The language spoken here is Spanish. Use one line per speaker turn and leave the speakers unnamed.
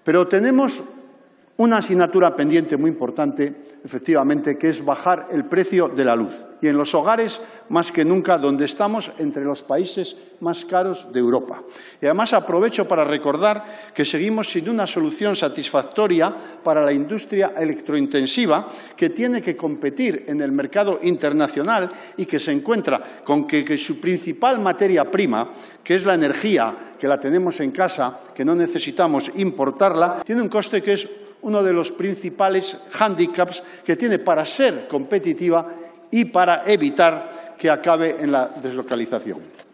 Pero tenemos una asignatura pendiente muy importante, efectivamente, que es bajar el precio de la luz. Y en los hogares, más que nunca, donde estamos entre los países más caros de Europa. Y además aprovecho para recordar que seguimos sin una solución satisfactoria para la industria electrointensiva, que tiene que competir en el mercado internacional y que se encuentra con que su principal materia prima, que es la energía, que la tenemos en casa, que no necesitamos importarla, tiene un coste que es uno de los principales hándicaps que tiene para ser competitiva y para evitar que acabe en la deslocalización.